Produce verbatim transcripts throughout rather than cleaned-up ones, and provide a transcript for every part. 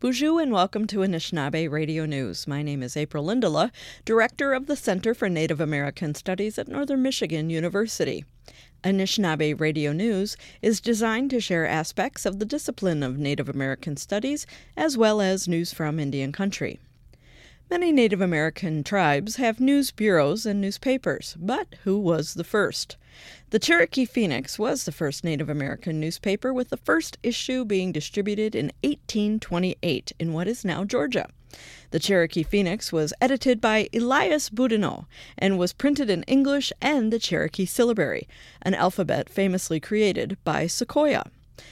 Bonjour and welcome to Anishinaabe Radio News. My name is April Lindola, Director of the Center for Native American Studies at Northern Michigan University. Anishinaabe Radio News is designed to share aspects of the discipline of Native American Studies as well as news from Indian country. Many Native American tribes have news bureaus and newspapers, but who was the first? The Cherokee Phoenix was the first Native American newspaper, with the first issue being distributed in eighteen twenty-eight in what is now Georgia. The Cherokee Phoenix was edited by Elias Boudinot and was printed in English and the Cherokee syllabary, an alphabet famously created by Sequoyah.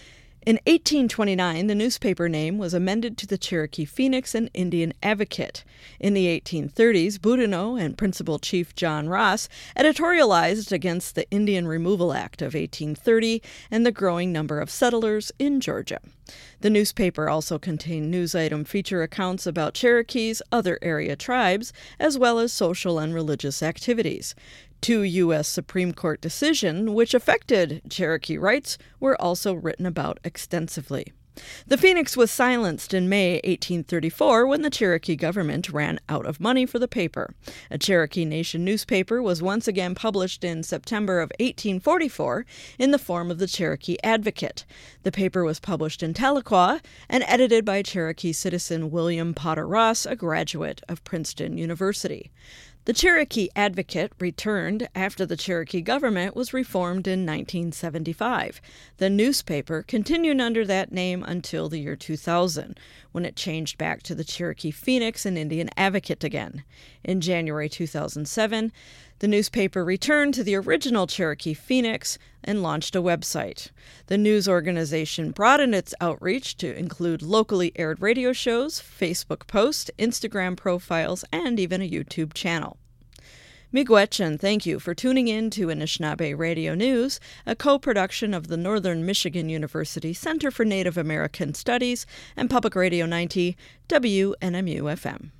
In eighteen twenty-nine, the newspaper name was amended to the Cherokee Phoenix and Indian Advocate. In the eighteen thirties, Boudinot and Principal Chief John Ross editorialized against the Indian Removal Act of eighteen thirty and the growing number of settlers in Georgia. The newspaper also contained news item feature accounts about Cherokees, other area tribes, as well as social and religious activities. Two U S Supreme Court decisions which affected Cherokee rights were also written about extensively. The Phoenix was silenced in May eighteen thirty-four when the Cherokee government ran out of money for the paper. A Cherokee Nation newspaper was once again published in September of eighteen forty-four in the form of the Cherokee Advocate. The paper was published in Tahlequah and edited by Cherokee citizen William Potter Ross, a graduate of Princeton University. The Cherokee Advocate returned after the Cherokee government was reformed in nineteen seventy-five. The newspaper continued under that name until the year two thousand, when it changed back to the Cherokee Phoenix and Indian Advocate again. In January two thousand seven, the newspaper returned to the original Cherokee Phoenix and launched a website. The news organization broadened its outreach to include locally aired radio shows, Facebook posts, Instagram profiles, and even a YouTube channel. Miigwech, and thank you for tuning in to Anishinaabe Radio News, a co-production of the Northern Michigan University Center for Native American Studies and Public Radio ninety W N M U F M.